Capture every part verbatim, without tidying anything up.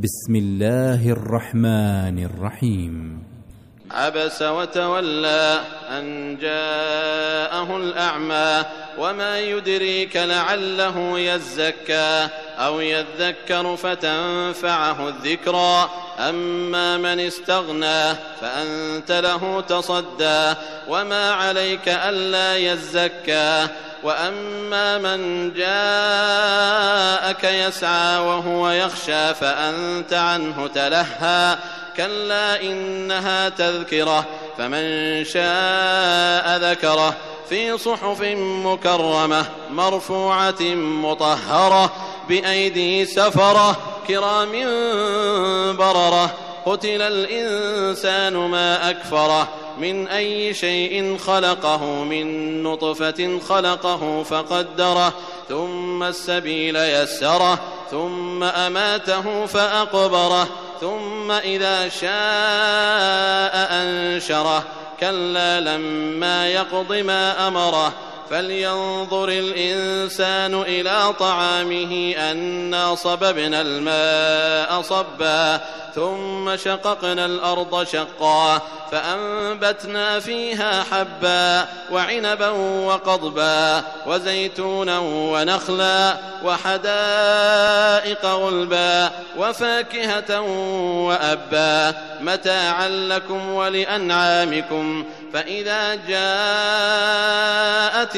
بسم الله الرحمن الرحيم. عبس وتولى أن جاءه الأعمى وما يدريك لعله يزكى أو يذكر فتنفعه الذكرى أما من استغنى فأنت له تصدى وما عليك ألا يزكى وأما من جاءك يسعى وهو يخشى فأنت عنه تلهى كلا إنها تذكرة فمن شاء ذكره في صحف مكرمة مرفوعة مطهرة بأيدي سفرة كرام بررة قتل الإنسان ما أكفره من أي شيء خلقه من نطفة خلقه فقدره ثم السبيل يسره ثم أماته فأقبره ثم إذا شاء أنشره كلا لما يقض ما أمره فلينظر الإنسان إلى طعامه أنا صببنا الماء صبا ثم شققنا الأرض شقا فأنبتنا فيها حبا وعنبا وقضبا وزيتونا ونخلا وحدائق غلبا وفاكهة وأبا متاعا لكم ولأنعامكم فإذا جاءت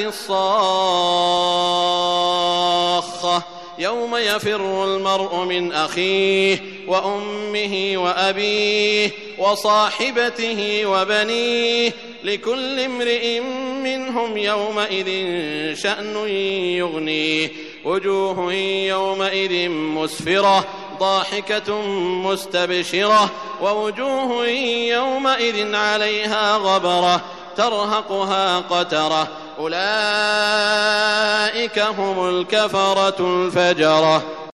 الصاخة يوم يفر المرء من أخيه وأمه وأبيه وصاحبته وبنيه لكل امرئ منهم يومئذ شأن يغنيه وجوه يومئذ مسفرة ضاحكة مستبشرة ووجوه يومئذ عليها غبرة ترهقها قترة أولئك هم الكفرة الفجرة.